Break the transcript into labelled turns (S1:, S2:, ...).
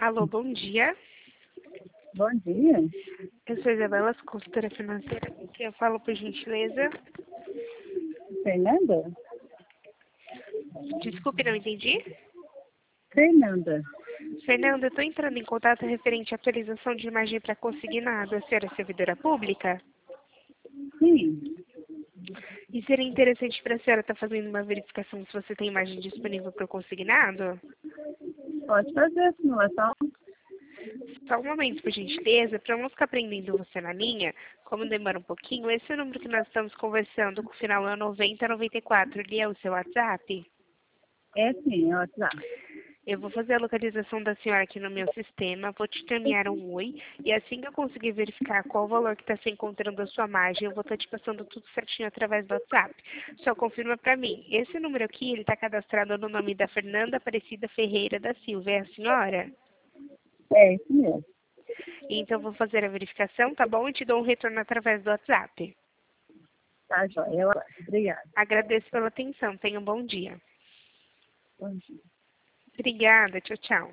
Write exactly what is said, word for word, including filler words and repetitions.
S1: Alô, bom dia.
S2: Bom dia.
S1: Eu sou Isabela, consultora financeira. Que eu falo por gentileza.
S2: Fernanda?
S1: Desculpe, não entendi.
S2: Fernanda.
S1: Fernanda, eu estou entrando em contato referente à atualização de imagem para consignado. A senhora é servidora pública?
S2: Sim,
S1: E seria interessante para a senhora estar fazendo uma verificação se você tem imagem disponível para o consignado?
S2: pode fazer a simulação.
S1: Só um momento, por gentileza, para eu não ficar prendendo você na linha, como demora um pouquinho, esse é o número que nós estamos conversando, com o final é noventa, noventa e quatro, ele é o seu WhatsApp?
S2: É sim, é o WhatsApp.
S1: Eu vou fazer a localização da senhora aqui no meu sistema, vou te encaminhar um oi, e assim que eu conseguir verificar qual o valor que está se encontrando a sua margem, eu vou estar te passando tudo certinho através do WhatsApp. Só confirma para mim, esse número aqui, ele está cadastrado no nome da Fernanda Aparecida Ferreira da Silva, é a senhora?
S2: É isso mesmo.
S1: Então, eu vou fazer a verificação, tá bom? E te dou um retorno através do WhatsApp.
S2: Tá, joia. Eu aguardo. Obrigada.
S1: Agradeço pela atenção. Tenha um bom dia.
S2: Bom dia.
S1: Obrigada. Tchau, tchau.